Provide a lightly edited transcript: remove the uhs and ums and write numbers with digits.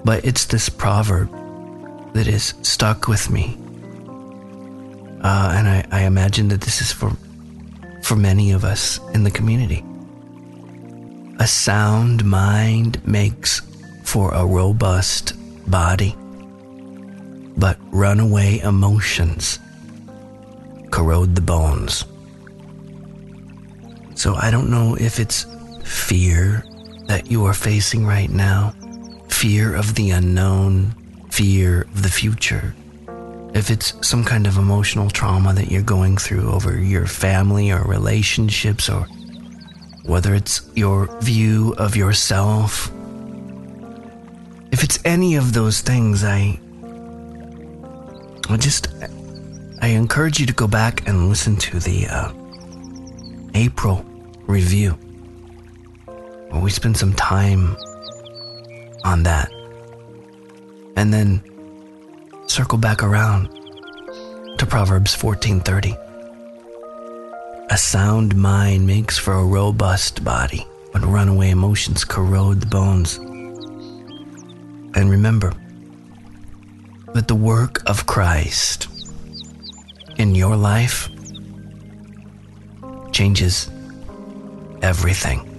But it's this proverb that is stuck with me. And I imagine that this is for many of us in the community. A sound mind makes for a robust body, but runaway emotions corrode the bones. So I don't know if it's fear that you are facing right now, fear of the unknown, fear of the future. If it's some kind of emotional trauma that you're going through over your family or relationships, or whether it's your view of yourself, if it's any of those things, I encourage you to go back and listen to the April review, where we spend some time on that, and then circle back around to Proverbs 14:30. A sound mind makes for a robust body, but runaway emotions corrode the bones. And remember that the work of Christ in your life changes everything.